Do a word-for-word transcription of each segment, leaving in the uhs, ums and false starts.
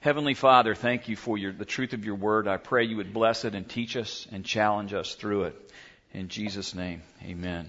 Heavenly Father, thank you for your, the truth of your word. I pray you would bless it and teach us and challenge us through it. In Jesus' name, amen.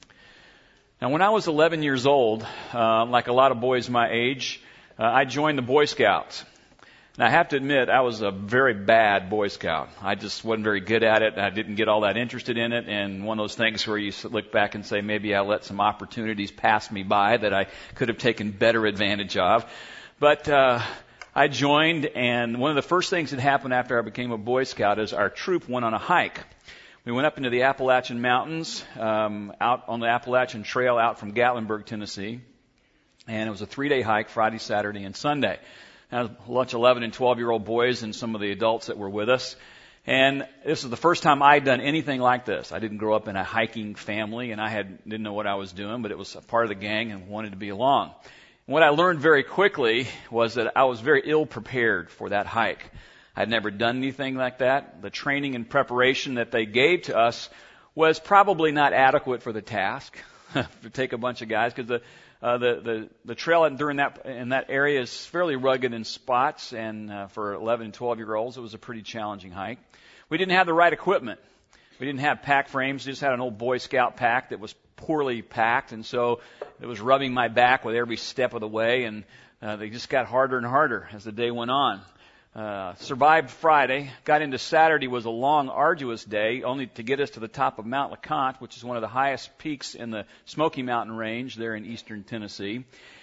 Now, when I was eleven years old, uh, like a lot of boys my age, uh, I joined the Boy Scouts. And I have to admit, I was a very bad Boy Scout. I just wasn't very good at it. I didn't get all that interested in it. And one of those things where you look back and say, maybe I let some opportunities pass me by that I could have taken better advantage of. But uh I joined, and one of the first things that happened after I became a Boy Scout is our troop went on a hike. We went up into the Appalachian Mountains, um, out on the Appalachian Trail out from Gatlinburg, Tennessee. And it was a three-day hike, Friday, Saturday, and Sunday. I had a bunch of eleven and twelve-year-old boys and some of the adults that were with us. And this was the first time I'd done anything like this. I didn't grow up in a hiking family, and I had didn't know what I was doing, but it was a part of the gang and wanted to be along. What I learned very quickly was that I was very ill prepared for that hike. I'd never done anything like that. The training and preparation that they gave to us was probably not adequate for the task to take a bunch of guys, because the, uh, the the the trail during that in that area is fairly rugged in spots, and uh, for eleven and twelve year olds, it was a pretty challenging hike. We didn't have the right equipment. We didn't have pack frames. We just had an old Boy Scout pack that was poorly packed, and so it was rubbing my back with every step of the way, and uh, they just got harder and harder as the day went on. Uh, survived Friday, got into Saturday, was a long, arduous day, only to get us to the top of Mount LeConte, which is one of the highest peaks in the Smoky Mountain Range there in eastern Tennessee.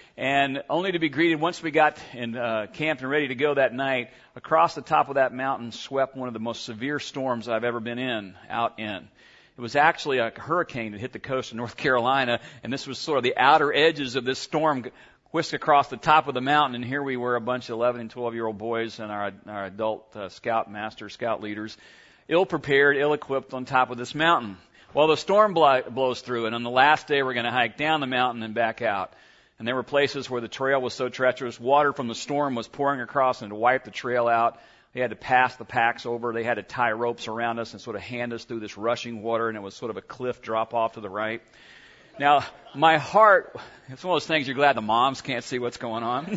And only to be greeted, once we got in, uh, camped and ready to go that night, across the top of that mountain swept one of the most severe storms I've ever been in, out in. It was actually a hurricane that hit the coast of North Carolina, and this was sort of the outer edges of this storm whisked across the top of the mountain, and here we were, a bunch of eleven and twelve-year-old boys and our, our adult uh, scout master, scout leaders, ill-prepared, ill-equipped on top of this mountain. Well, the storm bl- blows through, and on the last day we're going to hike down the mountain and back out. And there were places where the trail was so treacherous, water from the storm was pouring across, and to wipe the trail out, they had to pass the packs over. They had to tie ropes around us and sort of hand us through this rushing water, and it was sort of a cliff drop off to the right. Now, my heart, it's one of those things you're glad the moms can't see what's going on.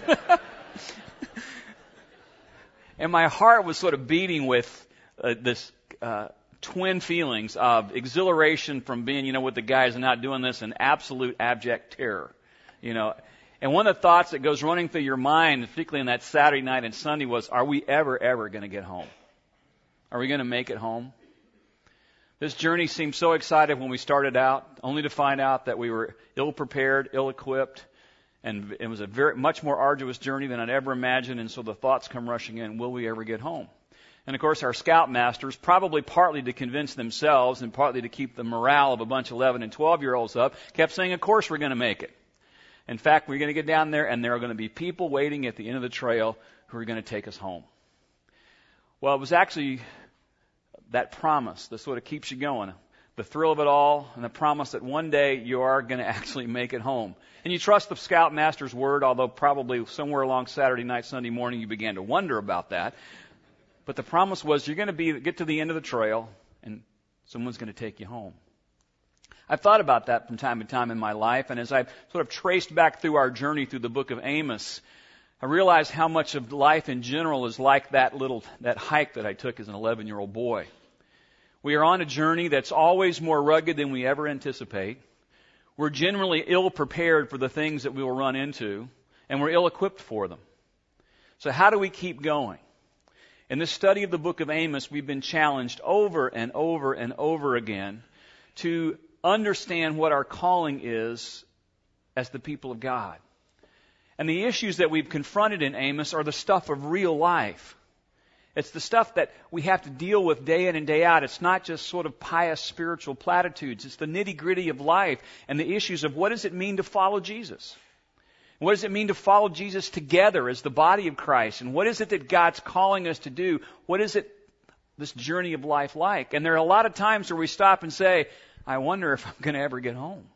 And my heart was sort of beating with uh, this uh, twin feelings of exhilaration from being, you know, with the guys and not doing this, and absolute abject terror. You know, and one of the thoughts that goes running through your mind, particularly on that Saturday night and Sunday, was, are we ever, ever going to get home? Are we going to make it home? This journey seemed so exciting when we started out, only to find out that we were ill-prepared, ill-equipped, and it was a very much more arduous journey than I'd ever imagined, and so the thoughts come rushing in, will we ever get home? And of course, our scoutmasters, probably partly to convince themselves and partly to keep the morale of a bunch of eleven and twelve-year-olds up, kept saying, of course we're going to make it. In fact, we're going to get down there, and there are going to be people waiting at the end of the trail who are going to take us home. Well, it was actually that promise that sort of keeps you going, the thrill of it all, and the promise that one day you are going to actually make it home. And you trust the scoutmaster's word, although probably somewhere along Saturday night, Sunday morning, you began to wonder about that. But the promise was you're going to be get to the end of the trail, and someone's going to take you home. I've thought about that from time to time in my life, and as I've sort of traced back through our journey through the book of Amos, I realized how much of life in general is like that little, that hike that I took as an eleven-year-old boy. We are on a journey that's always more rugged than we ever anticipate. We're generally ill-prepared for the things that we will run into, and we're ill-equipped for them. So how do we keep going? In this study of the book of Amos, we've been challenged over and over and over again to understand what our calling is as the people of God. And the issues that we've confronted in Amos are the stuff of real life. It's the stuff that we have to deal with day in and day out. It's not just sort of pious spiritual platitudes. It's the nitty-gritty of life and the issues of what does it mean to follow Jesus? What does it mean to follow Jesus together as the body of Christ? And what is it that God's calling us to do? What is it, this journey of life like? And there are a lot of times where we stop and say, I wonder if I'm going to ever get home.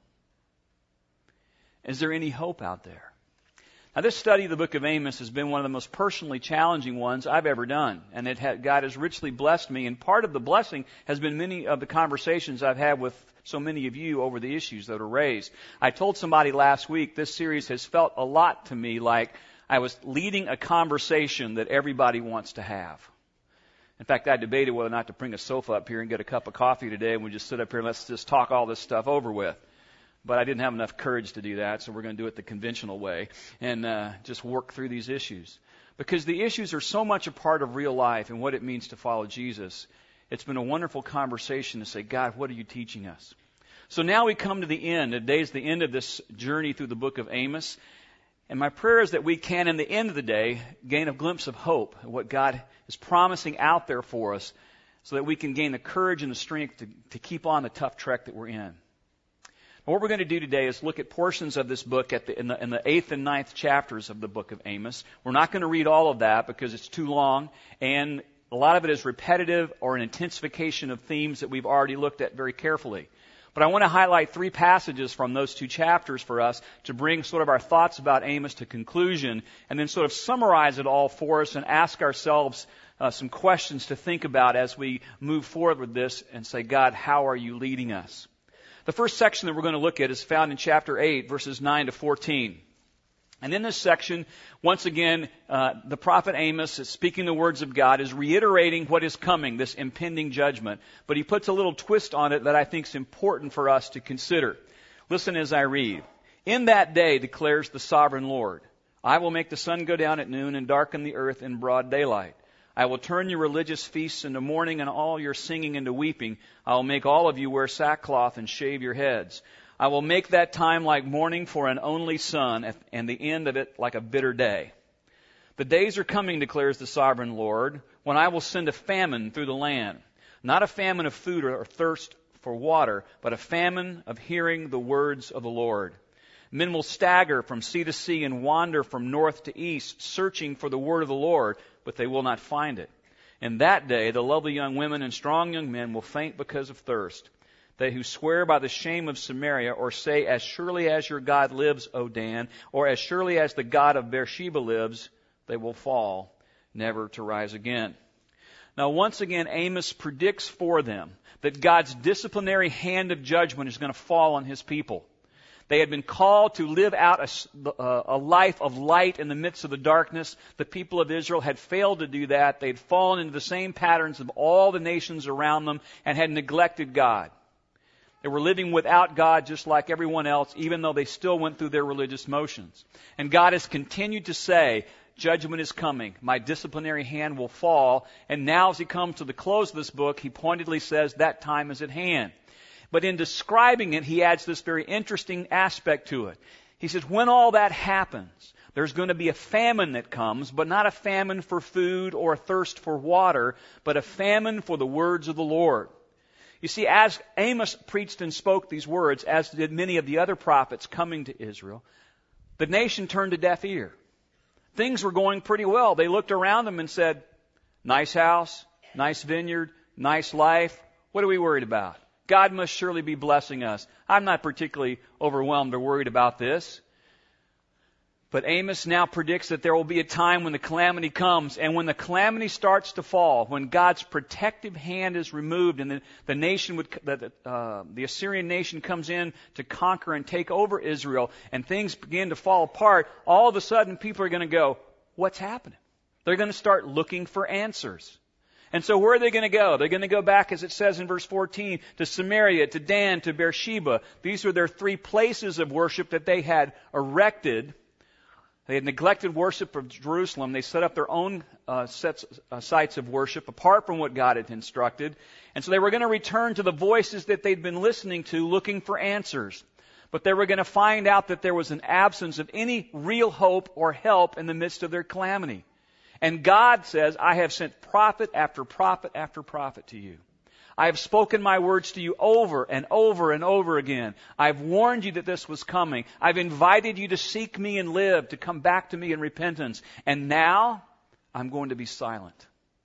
Is there any hope out there? Now, this study of the book of Amos has been one of the most personally challenging ones I've ever done. And it ha- God has richly blessed me. And part of the blessing has been many of the conversations I've had with so many of you over the issues that are raised. I told somebody last week this series has felt a lot to me like I was leading a conversation that everybody wants to have. In fact, I debated whether or not to bring a sofa up here and get a cup of coffee today, and we just sit up here and let's just talk all this stuff over with. But I didn't have enough courage to do that, so we're going to do it the conventional way and uh, just work through these issues. Because the issues are so much a part of real life and what it means to follow Jesus. It's been a wonderful conversation to say, God, what are you teaching us? So now we come to the end. Today's the end of this journey through the book of Amos. And my prayer is that we can, in the end of the day, gain a glimpse of hope, what God is promising out there for us, so that we can gain the courage and the strength to, to keep on the tough trek that we're in. What we're going to do today is look at portions of this book at the, in, the, in the eighth and ninth chapters of the book of Amos. We're not going to read all of that because it's too long, and a lot of it is repetitive or an intensification of themes that we've already looked at very carefully. But I want to highlight three passages from those two chapters for us to bring sort of our thoughts about Amos to conclusion and then sort of summarize it all for us and ask ourselves uh, some questions to think about as we move forward with this and say, God, how are you leading us? The first section that we're going to look at is found in chapter eight, verses nine to fourteen. And in this section, once again, uh, the prophet Amos is speaking the words of God, is reiterating what is coming, this impending judgment. But he puts a little twist on it that I think is important for us to consider. Listen as I read. In that day, declares the sovereign Lord, I will make the sun go down at noon and darken the earth in broad daylight. I will turn your religious feasts into mourning and all your singing into weeping. I will make all of you wear sackcloth and shave your heads. I will make that time like mourning for an only son, and the end of it like a bitter day. The days are coming, declares the sovereign Lord, when I will send a famine through the land. Not a famine of food or thirst for water, but a famine of hearing the words of the Lord. Men will stagger from sea to sea and wander from north to east, searching for the word of the Lord, but they will not find it. In that day, the lovely young women and strong young men will faint because of thirst. They who swear by the shame of Samaria, or say, as surely as your God lives, O Dan, or as surely as the God of Beersheba lives, they will fall, never to rise again. Now, once again, Amos predicts for them that God's disciplinary hand of judgment is going to fall on his people. They had been called to live out a, a life of light in the midst of the darkness. The people of Israel had failed to do that. They had fallen into the same patterns of all the nations around them and had neglected God. They were living without God just like everyone else, even though they still went through their religious motions. And God has continued to say, judgment is coming. My disciplinary hand will fall. And now as he comes to the close of this book, he pointedly says that time is at hand. But in describing it, he adds this very interesting aspect to it. He says, when all that happens, there's going to be a famine that comes, but not a famine for food or a thirst for water, but a famine for the words of the Lord. You see, as Amos preached and spoke these words, as did many of the other prophets coming to Israel, the nation turned a deaf ear. Things were going pretty well. They looked around them and said, nice house, nice vineyard, nice life. What are we worried about? God must surely be blessing us. I'm not particularly overwhelmed or worried about this. But Amos now predicts that there will be a time when the calamity comes, and when the calamity starts to fall, when God's protective hand is removed, and the, the nation would, the, uh, the Assyrian nation comes in to conquer and take over Israel, and things begin to fall apart, all of a sudden people are going to go, what's happening? They're going to start looking for answers. And so where are they going to go? They're going to go back, as it says in verse fourteen, to Samaria, to Dan, to Beersheba. These were their three places of worship that they had erected. They had neglected worship of Jerusalem. They set up their own uh, sets, uh, sites of worship apart from what God had instructed. And so they were going to return to the voices that they'd been listening to, looking for answers. But they were going to find out that there was an absence of any real hope or help in the midst of their calamity. And God says, I have sent prophet after prophet after prophet to you. I have spoken my words to you over and over and over again. I've warned you that this was coming. I've invited you to seek me and live, to come back to me in repentance. And now I'm going to be silent.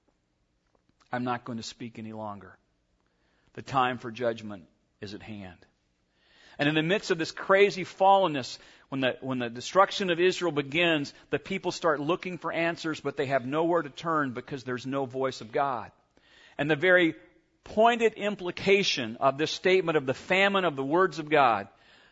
I'm not going to speak any longer. The time for judgment is at hand. And in the midst of this crazy fallenness, when the, when the destruction of Israel begins, the people start looking for answers, but they have nowhere to turn because there's no voice of God. And the very pointed implication of this statement of the famine of the words of God,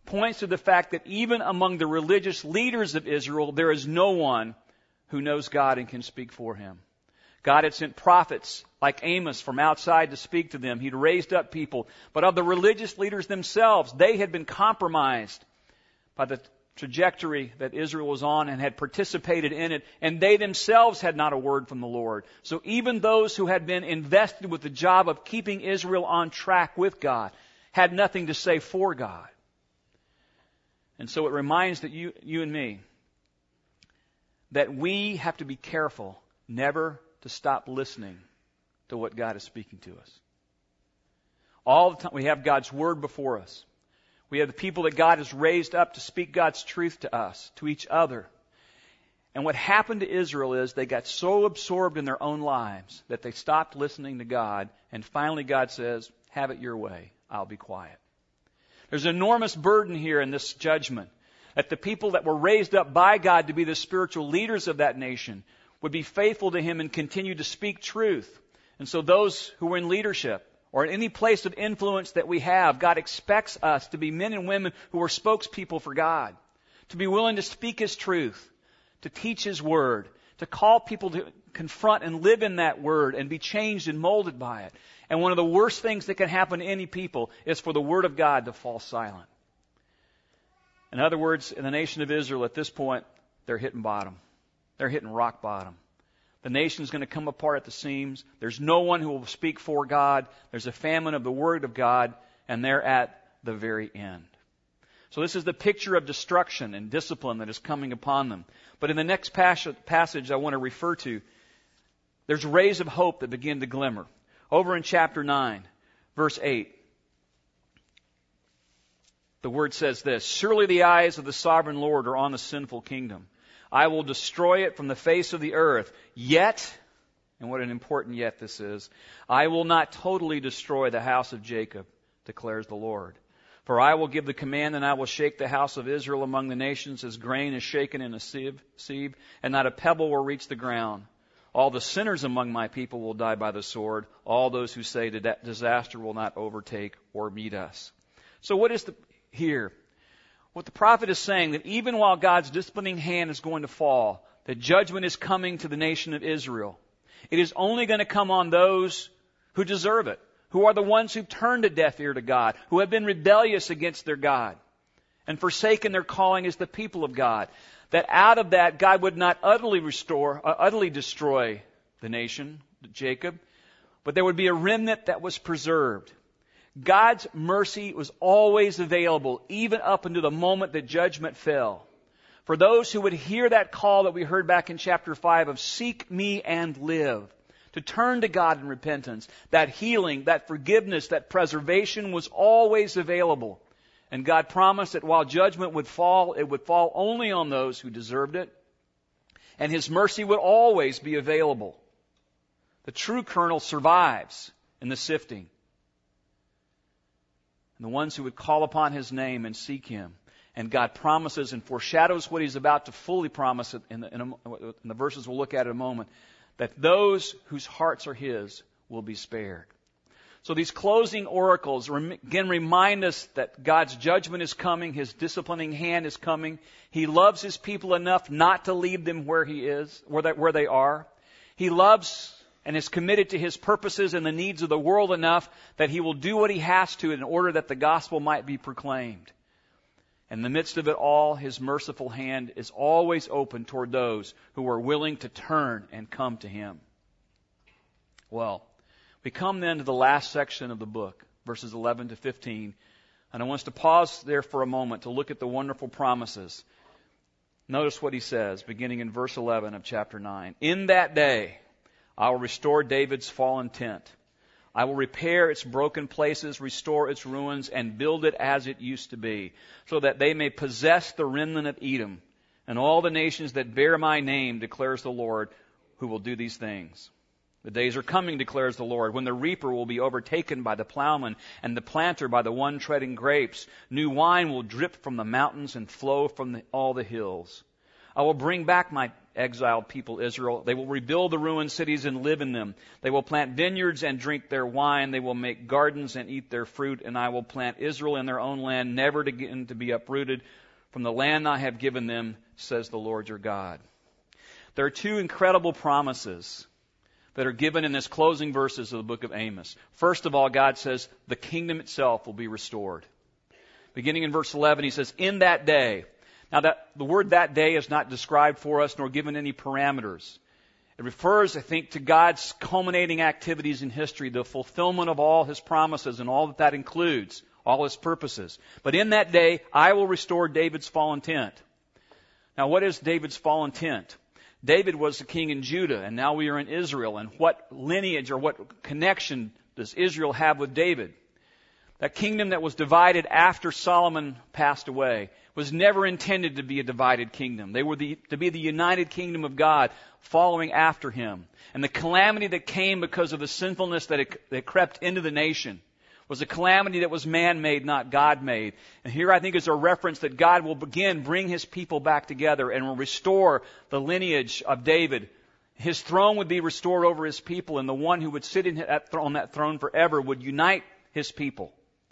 points to the fact that even among the religious leaders of Israel, there is no one who knows God and can speak for him. God had sent prophets like Amos from outside to speak to them. He'd raised up people. But of the religious leaders themselves, they had been compromised by the trajectory that Israel was on and had participated in it, and they themselves had not a word from the Lord. So even those who had been invested with the job of keeping Israel on track with God had nothing to say for God. And so it reminds that you, you and me that we have to be careful never to stop listening to what God is speaking to us. All the time we have God's Word before us. We have the people that God has raised up to speak God's truth to us, to each other. And what happened to Israel is they got so absorbed in their own lives that they stopped listening to God. And finally God says, have it your way. I'll be quiet. There's an enormous burden here in this judgment that the people that were raised up by God to be the spiritual leaders of that nation would be faithful to Him and continue to speak truth. And so those who were in leadership, or in any place of influence that we have, God expects us to be men and women who are spokespeople for God, to be willing to speak His truth, to teach His Word, to call people to confront and live in that Word and be changed and molded by it. And one of the worst things that can happen to any people is for the Word of God to fall silent. In other words, in the nation of Israel at this point, they're hitting bottom. They're hitting rock bottom. The nation's going to come apart at the seams. There's no one who will speak for God. There's a famine of the Word of God, and they're at the very end. So this is the picture of destruction and discipline that is coming upon them. But in the next passage I want to refer to, there's rays of hope that begin to glimmer. Over in chapter nine, verse eight, the Word says this, surely the eyes of the sovereign Lord are on the sinful kingdom. I will destroy it from the face of the earth. Yet, and what an important yet this is, I will not totally destroy the house of Jacob, declares the Lord. For I will give the command, and I will shake the house of Israel among the nations as grain is shaken in a sieve, sieve, and not a pebble will reach the ground. All the sinners among my people will die by the sword. All those who say that disaster will not overtake or meet us. So what is the, here? What the prophet is saying, that even while God's disciplining hand is going to fall, that judgment is coming to the nation of Israel. It is only going to come on those who deserve it, who are the ones who've turned a deaf ear to God, who have been rebellious against their God, and forsaken their calling as the people of God. That out of that, God would not utterly restore, uh, utterly destroy the nation, Jacob, but there would be a remnant that was preserved. God's mercy was always available, even up until the moment that judgment fell. For those who would hear that call that we heard back in chapter five of seek me and live, to turn to God in repentance, that healing, that forgiveness, that preservation was always available. And God promised that while judgment would fall, it would fall only on those who deserved it. And His mercy would always be available. The true kernel survives in the sifting. And the ones who would call upon His name and seek Him. And God promises and foreshadows what He's about to fully promise in the, in, a, in the verses we'll look at in a moment, that those whose hearts are His will be spared. So these closing oracles again remind us that God's judgment is coming, His disciplining hand is coming. He loves His people enough not to leave them where He is, where they, where they are. He loves and is committed to His purposes and the needs of the world enough that He will do what He has to in order that the gospel might be proclaimed. In the midst of it all, His merciful hand is always open toward those who are willing to turn and come to Him. Well, we come then to the last section of the book, verses eleven to fifteen. And I want us to pause there for a moment to look at the wonderful promises. Notice what he says, beginning in verse eleven of chapter nine. In that day, I will restore David's fallen tent. I will repair its broken places, restore its ruins, and build it as it used to be, so that they may possess the remnant of Edom, and all the nations that bear my name, declares the Lord, who will do these things. The days are coming, declares the Lord, when the reaper will be overtaken by the plowman, and the planter by the one treading grapes. New wine will drip from the mountains and flow from the, all the hills. I will bring back my exiled people Israel. They will rebuild the ruined cities and live in them. They will plant vineyards and drink their wine. They will make gardens and eat their fruit. And I will plant Israel in their own land, never again to be uprooted from the land I have given them, says the Lord your God. There are two incredible promises that are given in this closing verses of the book of Amos. First of all, God says the kingdom itself will be restored. Beginning in verse eleven, he says, in that day. Now, that the word that day is not described for us nor given any parameters. It refers, I think, to God's culminating activities in history, the fulfillment of all His promises and all that that includes, all His purposes. But in that day, I will restore David's fallen tent. Now, what is David's fallen tent? David was the king in Judah, and now we are in Israel. And what lineage or what connection does Israel have with David? That kingdom that was divided after Solomon passed away was never intended to be a divided kingdom. They were the, to be the united kingdom of God following after him. And the calamity that came because of the sinfulness that, it, that crept into the nation was a calamity that was man-made, not God-made. And here I think is a reference that God will begin bring His people back together and will restore the lineage of David. His throne would be restored over His people, and the one who would sit in that, on that throne forever would unite His people.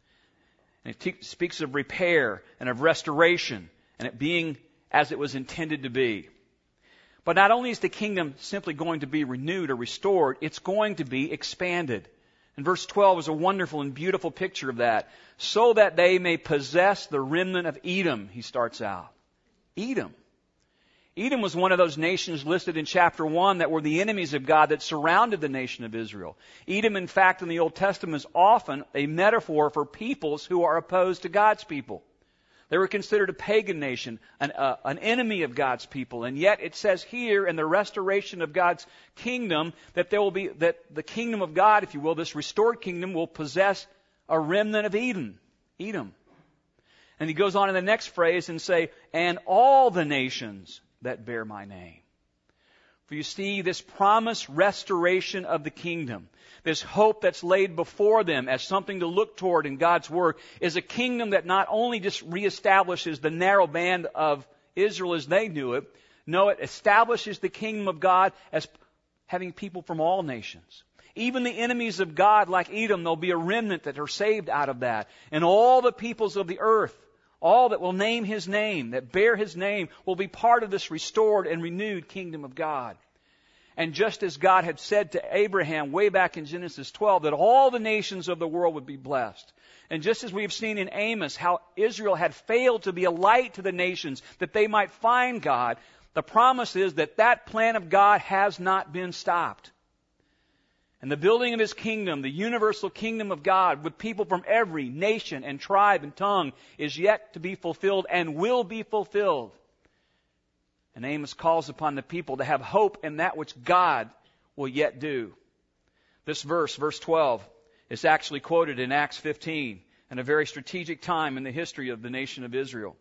And it te- speaks of repair and of restoration and it being as it was intended to be. But not only is the kingdom simply going to be renewed or restored, it's going to be expanded. And verse twelve is a wonderful and beautiful picture of that. So that they may possess the remnant of Edom, he starts out. Edom. Edom was one of those nations listed in chapter one that were the enemies of God that surrounded the nation of Israel. Edom, in fact, in the Old Testament is often a metaphor for peoples who are opposed to God's people. They were considered a pagan nation, an, uh, an enemy of God's people. And yet it says here in the restoration of God's kingdom that there will be, that the kingdom of God, if you will, this restored kingdom will possess a remnant of Edom. Edom. And he goes on in the next phrase and say, and all the nations that bear my name. For you see, this promised restoration of the kingdom, this hope that's laid before them as something to look toward in God's Word, is a kingdom that not only just reestablishes the narrow band of Israel as they knew it, no, it establishes the kingdom of God as having people from all nations. Even the enemies of God like Edom, there'll be a remnant that are saved out of that. And all the peoples of the earth, all that will name His name, that bear His name, will be part of this restored and renewed kingdom of God. And just as God had said to Abraham way back in Genesis twelve, that all the nations of the world would be blessed. And just as we've seen in Amos, how Israel had failed to be a light to the nations, that they might find God, the promise is that that plan of God has not been stopped. And the building of His kingdom, the universal kingdom of God, with people from every nation and tribe and tongue, is yet to be fulfilled and will be fulfilled. And Amos calls upon the people to have hope in that which God will yet do. This verse, verse twelve, is actually quoted in Acts fifteen, in a very strategic time in the history of the nation of Israel.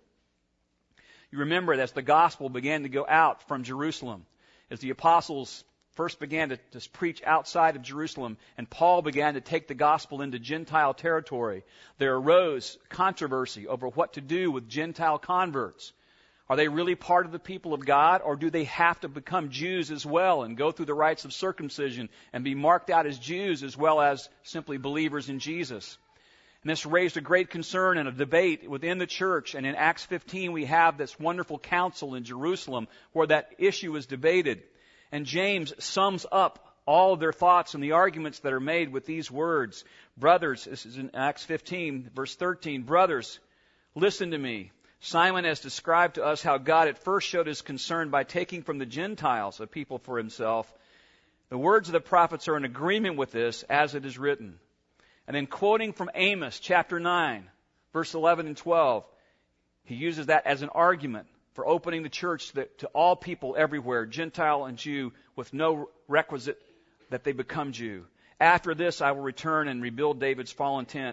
You remember that as the gospel began to go out from Jerusalem, as the apostles first began to, to preach outside of Jerusalem, and Paul began to take the gospel into Gentile territory, there arose controversy over what to do with Gentile converts. Are they really part of the people of God, or do they have to become Jews as well and go through the rites of circumcision and be marked out as Jews as well as simply believers in Jesus? And this raised a great concern and a debate within the church. And in Acts fifteen, we have this wonderful council in Jerusalem where that issue is debated. And James sums up all of their thoughts and the arguments that are made with these words. Brothers, this is in Acts fifteen, verse thirteen. Brothers, listen to me. Simon has described to us how God at first showed His concern by taking from the Gentiles a people for Himself. The words of the prophets are in agreement with this, as it is written. And then quoting from Amos chapter nine, verse eleven and twelve, he uses that as an argument for opening the church to, to all people everywhere, Gentile and Jew, with no requisite that they become Jew. After this I will return and rebuild David's fallen tent.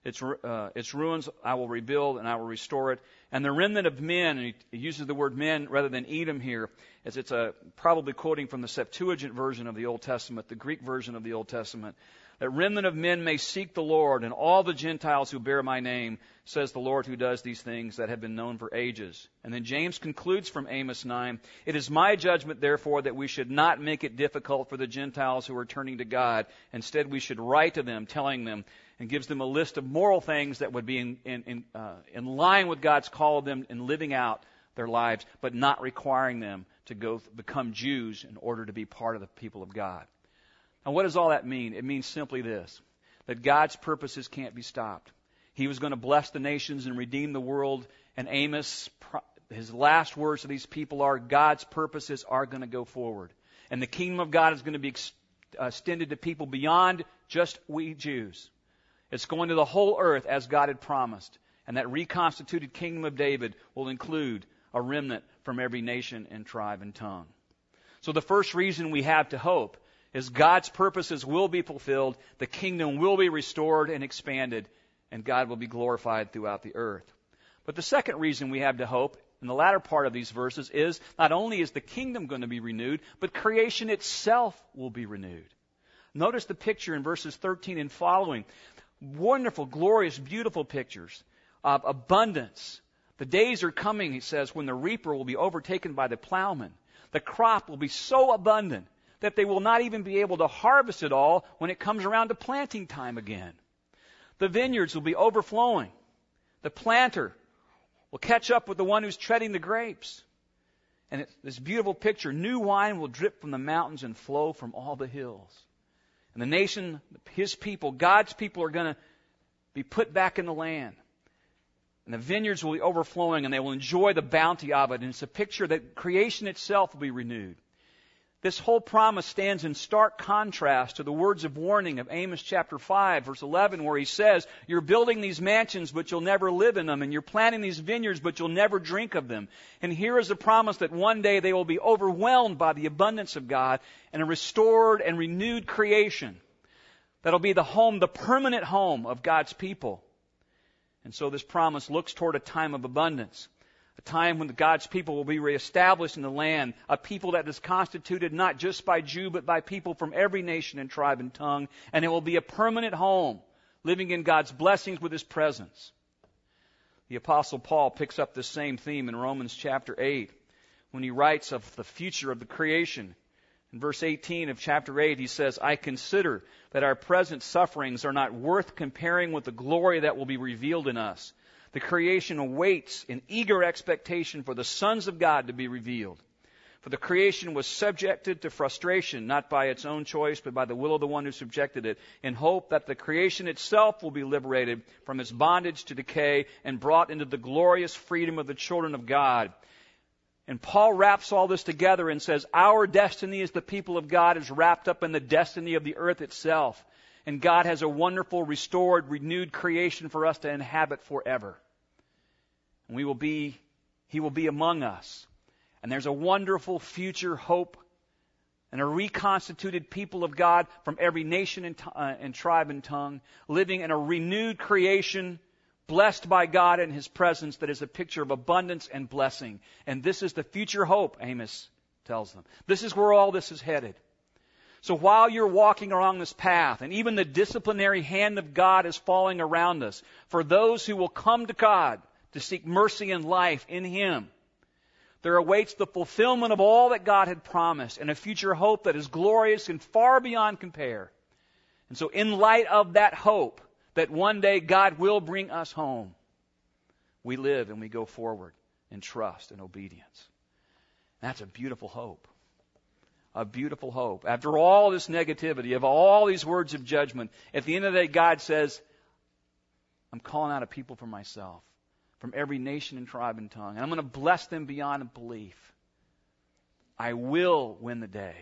Its, uh, its ruins I will rebuild and I will restore it. And the remnant of men, and he uses the word men rather than Edom here, as it's a, probably quoting from the Septuagint version of the Old Testament, the Greek version of the Old Testament. That remnant of men may seek the Lord, and all the Gentiles who bear my name, says the Lord who does these things that have been known for ages. And then James concludes from Amos nine, it is my judgment, therefore, that we should not make it difficult for the Gentiles who are turning to God. Instead, we should write to them, telling them, and gives them a list of moral things that would be in, in, in, uh, in line with God's call of them in living out their lives, but not requiring them to go become Jews in order to be part of the people of God. Now, what does all that mean? It means simply this, that God's purposes can't be stopped. He was going to bless the nations and redeem the world, and Amos, his last words to these people are, God's purposes are going to go forward. And the kingdom of God is going to be extended to people beyond just we Jews. It's going to the whole earth as God had promised. And that reconstituted kingdom of David will include a remnant from every nation and tribe and tongue. So the first reason we have to hope is God's purposes will be fulfilled, the kingdom will be restored and expanded, and God will be glorified throughout the earth. But the second reason we have to hope in the latter part of these verses is not only is the kingdom going to be renewed, but creation itself will be renewed. Notice the picture in verses thirteen and following. Wonderful, glorious, beautiful pictures of abundance. The days are coming, he says, when the reaper will be overtaken by the plowman. The crop will be so abundant that they will not even be able to harvest it all when it comes around to planting time again. The vineyards will be overflowing. The planter will catch up with the one who's treading the grapes. And it's this beautiful picture, new wine will drip from the mountains and flow from all the hills. And the nation, his people, God's people are going to be put back in the land. And the vineyards will be overflowing and they will enjoy the bounty of it. And it's a picture that creation itself will be renewed. This whole promise stands in stark contrast to the words of warning of Amos chapter five, verse eleven, where he says, you're building these mansions, but you'll never live in them, and you're planting these vineyards, but you'll never drink of them. And here is a promise that one day they will be overwhelmed by the abundance of God and a restored and renewed creation that'll be the home, the permanent home of God's people. And so this promise looks toward a time of abundance. A time when God's people will be reestablished in the land, a people that is constituted not just by Jew, but by people from every nation and tribe and tongue, and it will be a permanent home, living in God's blessings with His presence. The Apostle Paul picks up this same theme in Romans chapter eight, when he writes of the future of the creation. In verse eighteen of chapter eight, he says, I consider that our present sufferings are not worth comparing with the glory that will be revealed in us. The creation awaits in eager expectation for the sons of God to be revealed. For the creation was subjected to frustration, not by its own choice, but by the will of the one who subjected it, in hope that the creation itself will be liberated from its bondage to decay and brought into the glorious freedom of the children of God. And Paul wraps all this together and says, our destiny as the people of God is wrapped up in the destiny of the earth itself. And God has a wonderful, restored, renewed creation for us to inhabit forever. And we will be, He will be among us. And there's a wonderful future hope and a reconstituted people of God from every nation and, t- uh, and tribe and tongue, living in a renewed creation, blessed by God in His presence, that is a picture of abundance and blessing. And this is the future hope, Amos tells them. This is where all this is headed. So while you're walking along this path, and even the disciplinary hand of God is falling around us, for those who will come to God to seek mercy and life in Him, there awaits the fulfillment of all that God had promised and a future hope that is glorious and far beyond compare. And so in light of that hope that one day God will bring us home, we live and we go forward in trust and obedience. That's a beautiful hope. A beautiful hope. After all this negativity, of all these words of judgment, at the end of the day, God says, I'm calling out a people for myself, from every nation and tribe and tongue, and I'm going to bless them beyond belief. I will win the day.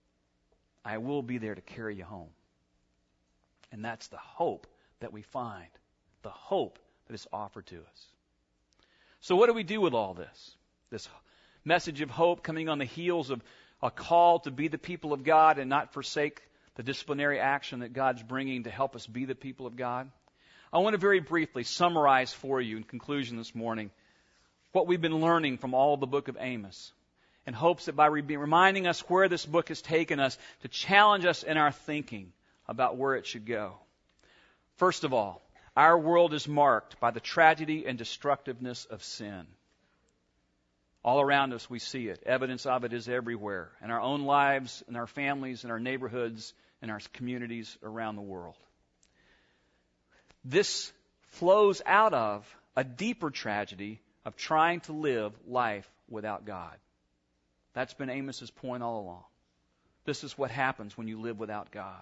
I will be there to carry you home. And that's the hope that we find, the hope that is offered to us. So what do we do with all this? This message of hope coming on the heels of a call to be the people of God and not forsake the disciplinary action that God's bringing to help us be the people of God. I want to very briefly summarize for you in conclusion this morning what we've been learning from all the book of Amos, in hopes that by re- reminding us where this book has taken us, to challenge us in our thinking about where it should go. First of all, our world is marked by the tragedy and destructiveness of sin. All around us we see it. Evidence of it is everywhere. In our own lives, in our families, in our neighborhoods, in our communities around the world. This flows out of a deeper tragedy of trying to live life without God. That's been Amos's point all along. This is what happens when you live without God.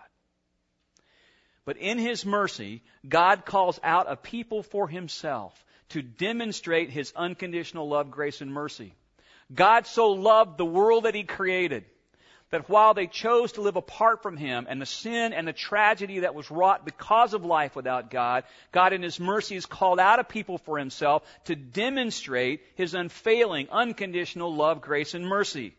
But in His mercy, God calls out a people for Himself to demonstrate His unconditional love, grace, and mercy. God so loved the world that He created that while they chose to live apart from Him and the sin and the tragedy that was wrought because of life without God, God in His mercy has called out a people for Himself to demonstrate His unfailing, unconditional love, grace, and mercy.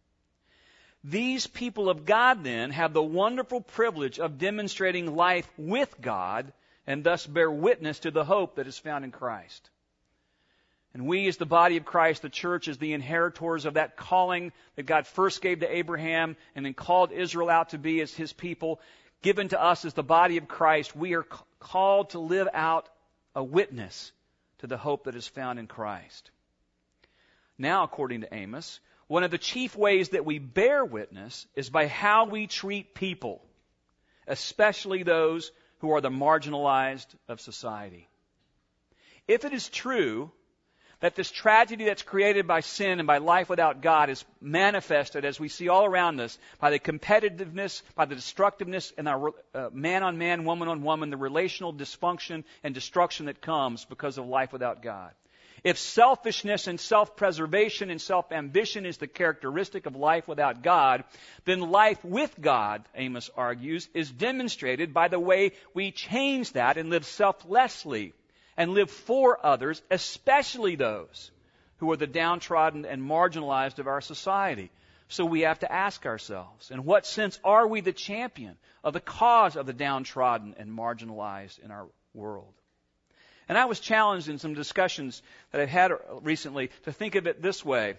These people of God then have the wonderful privilege of demonstrating life with God and thus bear witness to the hope that is found in Christ. And we as the body of Christ, the church, as the inheritors of that calling that God first gave to Abraham and then called Israel out to be as His people, given to us as the body of Christ, we are called to live out a witness to the hope that is found in Christ. Now, according to Amos, one of the chief ways that we bear witness is by how we treat people, especially those who are the marginalized of society. If it is true that this tragedy that's created by sin and by life without God is manifested, as we see all around us, by the competitiveness, by the destructiveness, and our uh, man-on-man, woman-on-woman, the relational dysfunction and destruction that comes because of life without God. If selfishness and self-preservation and self-ambition is the characteristic of life without God, then life with God, Amos argues, is demonstrated by the way we change that and live selflessly and live for others, especially those who are the downtrodden and marginalized of our society. So we have to ask ourselves, in what sense are we the champion of the cause of the downtrodden and marginalized in our world? And I was challenged in some discussions that I've had recently to think of it this way.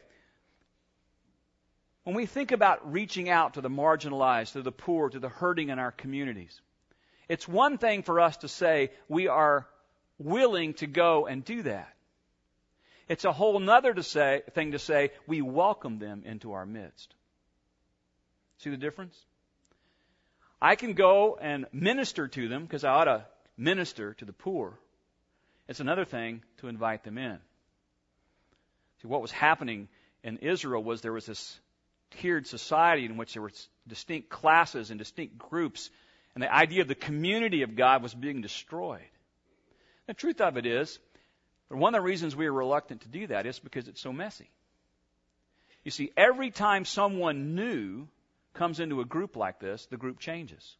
When we think about reaching out to the marginalized, to the poor, to the hurting in our communities, it's one thing for us to say we are willing to go and do that. It's a whole nother to say, thing to say we welcome them into our midst. See the difference? I can go and minister to them because I ought to minister to the poor. It's another thing to invite them in. See, what was happening in Israel was there was this tiered society in which there were distinct classes and distinct groups, and the idea of the community of God was being destroyed. The truth of it is, one of the reasons we are reluctant to do that is because it's so messy. You see, every time someone new comes into a group like this, the group changes.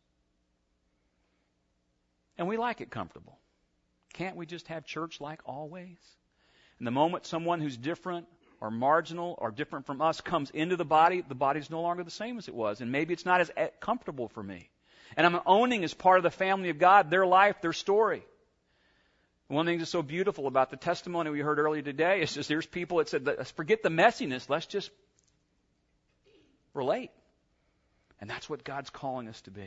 And we like it comfortable. Can't we just have church like always? And the moment someone who's different or marginal or different from us comes into the body, the body's no longer the same as it was. And maybe it's not as comfortable for me. And I'm owning as part of the family of God their life, their story. One thing that's so beautiful about the testimony we heard earlier today is just there's people that said, let's forget the messiness, let's just relate. And that's what God's calling us to be.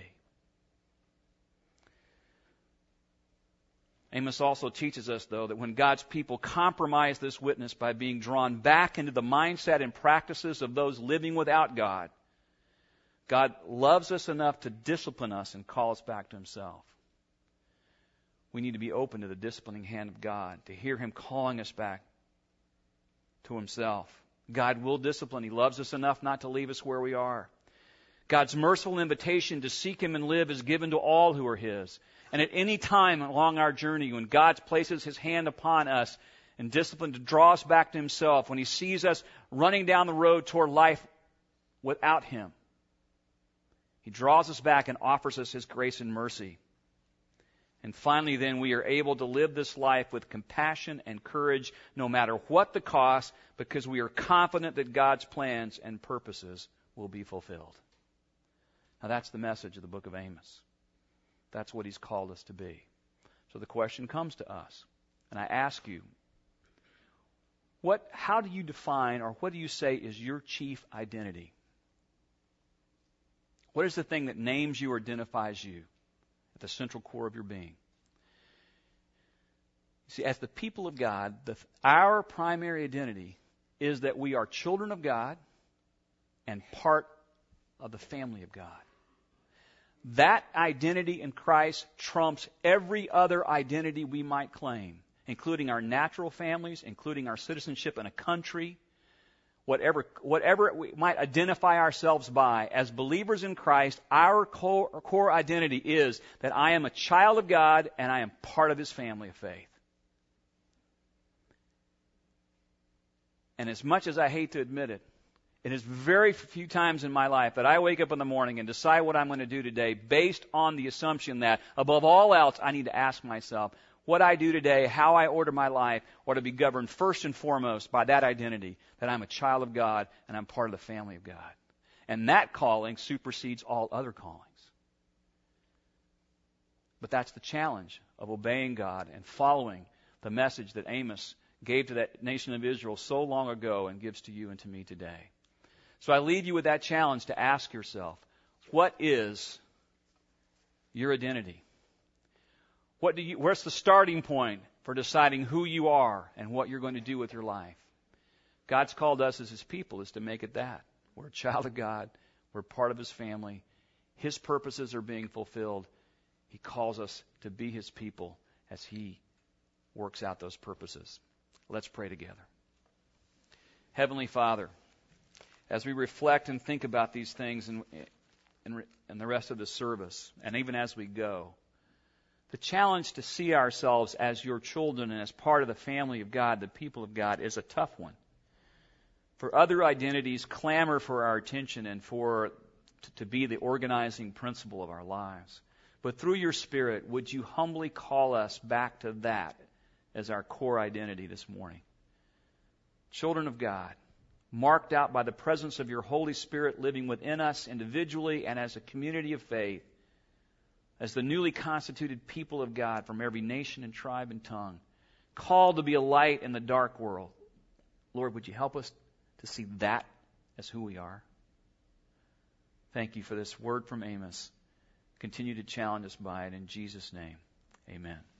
Amos also teaches us, though, that when God's people compromise this witness by being drawn back into the mindset and practices of those living without God, God loves us enough to discipline us and call us back to Himself. We need to be open to the disciplining hand of God, to hear Him calling us back to Himself. God will discipline. He loves us enough not to leave us where we are. God's merciful invitation to seek Him and live is given to all who are His. And at any time along our journey, when God places His hand upon us and discipline to draw us back to Himself, when He sees us running down the road toward life without Him, He draws us back and offers us His grace and mercy. And finally, then, we are able to live this life with compassion and courage no matter what the cost, because we are confident that God's plans and purposes will be fulfilled. Now, that's the message of the book of Amos. That's what He's called us to be. So the question comes to us, and I ask you, what, how do you define or what do you say is your chief identity? What is the thing that names you or identifies you at the central core of your being? See, as the people of God, the, our primary identity is that we are children of God and part of the family of God. That identity in Christ trumps every other identity we might claim, including our natural families, including our citizenship in a country, whatever, whatever we might identify ourselves by. As believers in Christ, our core, core identity is that I am a child of God and I am part of His family of faith. And as much as I hate to admit it, it is very few times in my life that I wake up in the morning and decide what I'm going to do today based on the assumption that, above all else, I need to ask myself, what I do today, how I order my life, ought to be governed first and foremost by that identity, that I'm a child of God and I'm part of the family of God. And that calling supersedes all other callings. But that's the challenge of obeying God and following the message that Amos gave to that nation of Israel so long ago and gives to you and to me today. So I leave you with that challenge to ask yourself, what is your identity? What do you, where's the starting point for deciding who you are and what you're going to do with your life? God's called us as His people is to make it that. We're a child of God. We're part of His family. His purposes are being fulfilled. He calls us to be His people as He works out those purposes. Let's pray together. Heavenly Father, as we reflect and think about these things in, in, in the rest of the service, and even as we go, the challenge to see ourselves as your children and as part of the family of God, the people of God, is a tough one. For other identities clamor for our attention and for to, to be the organizing principle of our lives. But through your Spirit, would you humbly call us back to that as our core identity this morning? Children of God, marked out by the presence of your Holy Spirit living within us individually and as a community of faith, as the newly constituted people of God from every nation and tribe and tongue, called to be a light in the dark world. Lord, would you help us to see that as who we are? Thank you for this word from Amos. Continue to challenge us by it in Jesus' name. Amen.